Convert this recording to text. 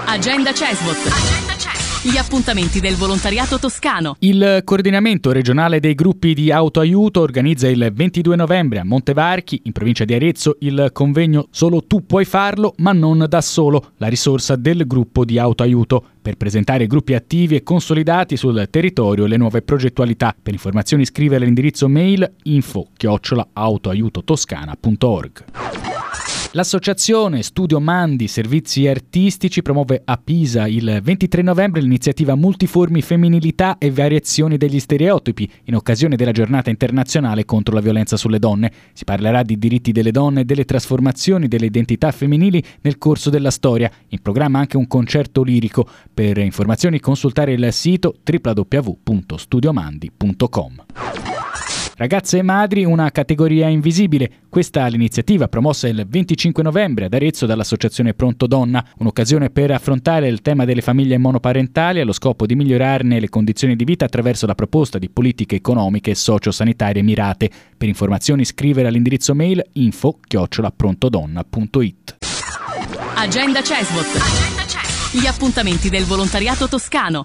Agenda CESVOT. Gli appuntamenti del volontariato toscano. Il coordinamento regionale dei gruppi di autoaiuto organizza il 22 novembre a Montevarchi, in provincia di Arezzo, il convegno Solo tu puoi farlo, ma non da solo, la risorsa del gruppo di autoaiuto, per presentare gruppi attivi e consolidati sul territorio e le nuove progettualità. Per informazioni scrivere all'indirizzo mail info@autoaiutotoscana.org. L'associazione Studio Mandi Servizi Artistici promuove a Pisa il 23 novembre l'iniziativa Multiformi Femminilità e Variazioni degli Stereotipi in occasione della giornata internazionale contro la violenza sulle donne. Si parlerà di diritti delle donne e delle trasformazioni delle identità femminili nel corso della storia. In programma anche un concerto lirico. Per informazioni consultare il sito www.studiomandi.com. Ragazze e madri, una categoria invisibile. Questa è l'iniziativa promossa il 25 novembre ad Arezzo dall'associazione Pronto Donna, un'occasione per affrontare il tema delle famiglie monoparentali allo scopo di migliorarne le condizioni di vita attraverso la proposta di politiche economiche e sociosanitarie mirate. Per informazioni scrivere all'indirizzo mail info@prontodonna.it. Agenda CESVOT. Gli appuntamenti del volontariato toscano.